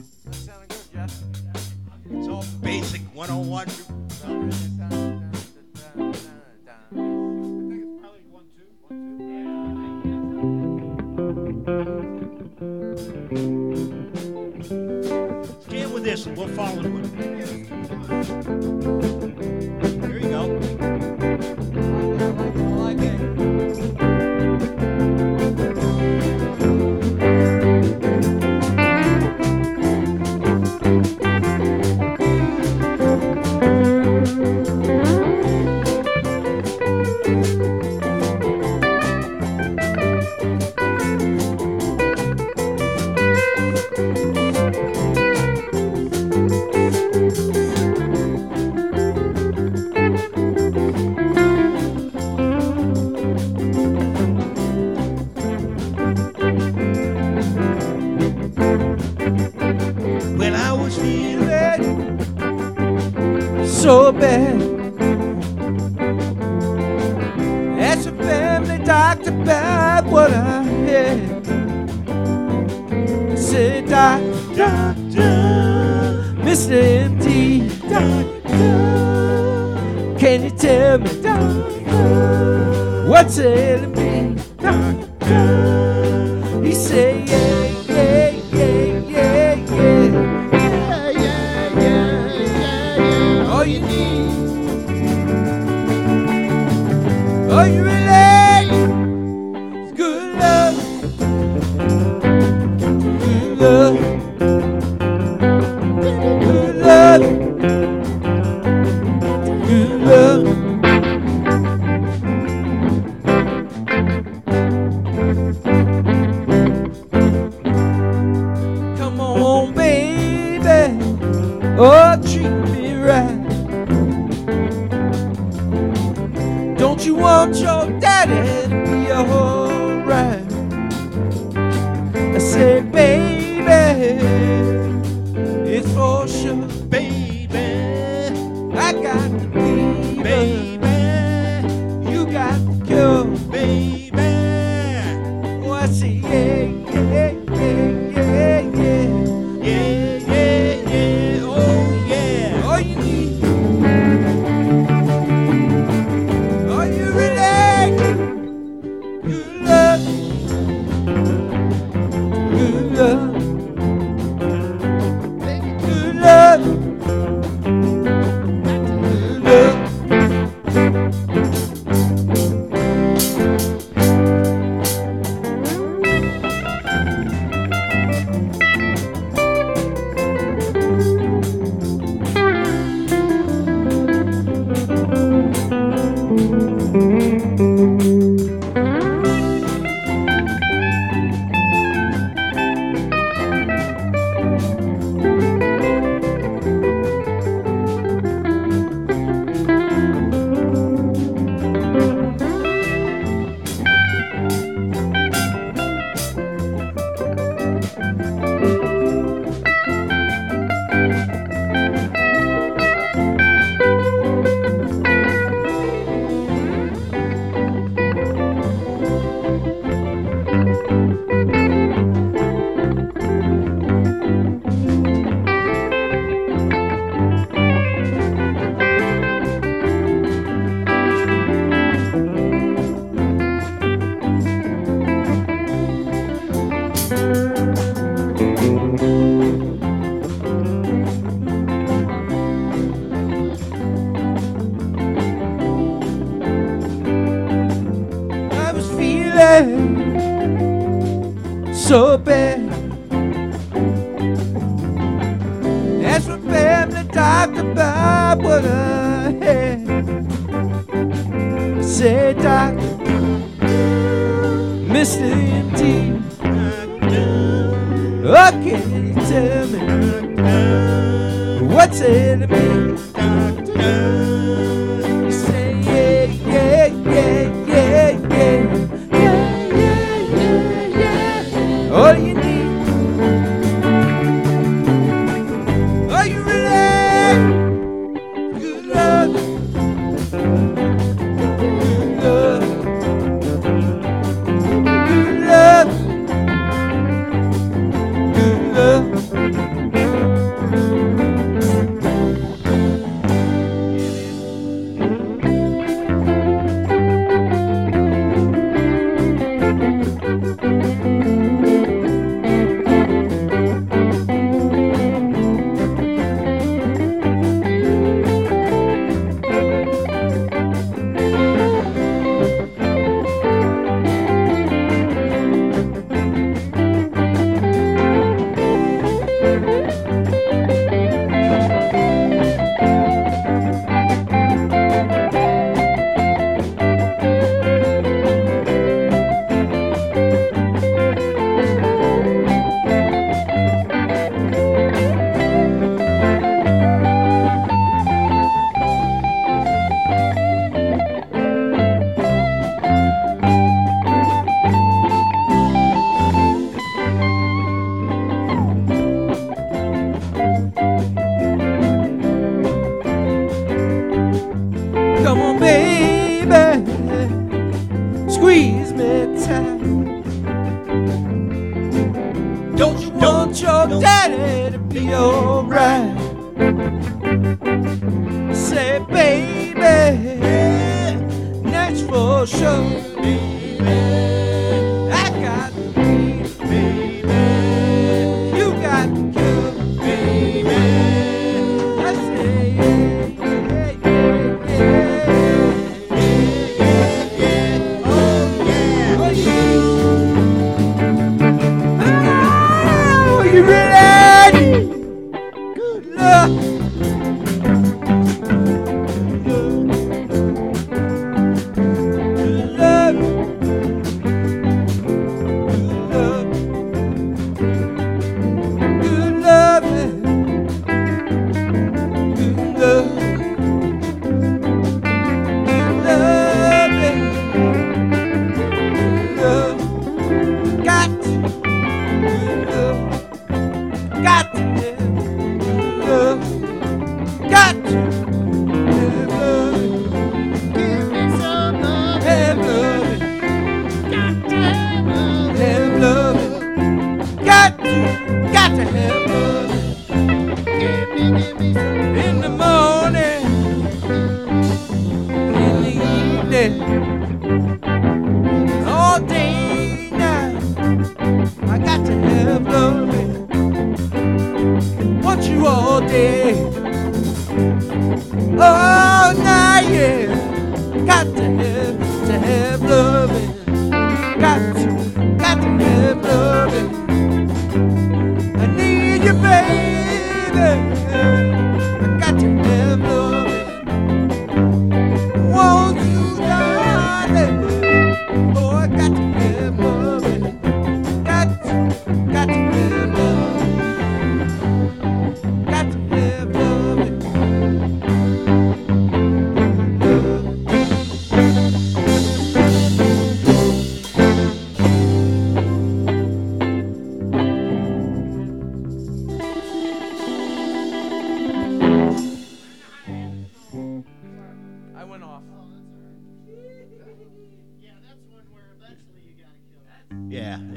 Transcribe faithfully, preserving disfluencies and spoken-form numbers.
Sounding good, Jeff. It's all basic one oh one. I think it's probably one, two, one, Let's get with this and we'll follow it. Here you go. I like it. When I was feeling So bad. Asked the family doctor about what I had. I said, Doctor, Doctor, Mister M D, Doctor, can you tell me, Doctor, what's ailing me, Doctor? He said, yeah, yeah, yeah, yeah, yeah. Yeah, yeah, yeah, yeah, yeah. All you need, all you really is good love, good love, good love, good love. Come on, baby, oh, treat me right. Don't you want your daddy to be alright? I said, baby, it's for sure, baby. I got the fever, baby. You got the cure, baby. Oh, I say, yeah, yeah, yeah, yeah, yeah. Yeah, yeah, yeah, oh yeah. All you need, all you really, good love, good love, good love, good love. I was feeling so bad. Asked my family doctor about what I had. I said, Doctor, Mister M D, oh, can you tell me what's ailing me? You say, yeah, yeah, yeah, yeah, yeah. Yeah, yeah, yeah, yeah. All you need, all you really, good love, good love, good love, good love. let it be alright. Say, baby, that's for sure. I got the beat, baby. You got the cure, baby. I say, yeah, yeah, yeah, yeah. Oh, yeah. Oh, yeah. Oh, you ready? Good luck. All day now, I got to have loving. Want you all day. Oh.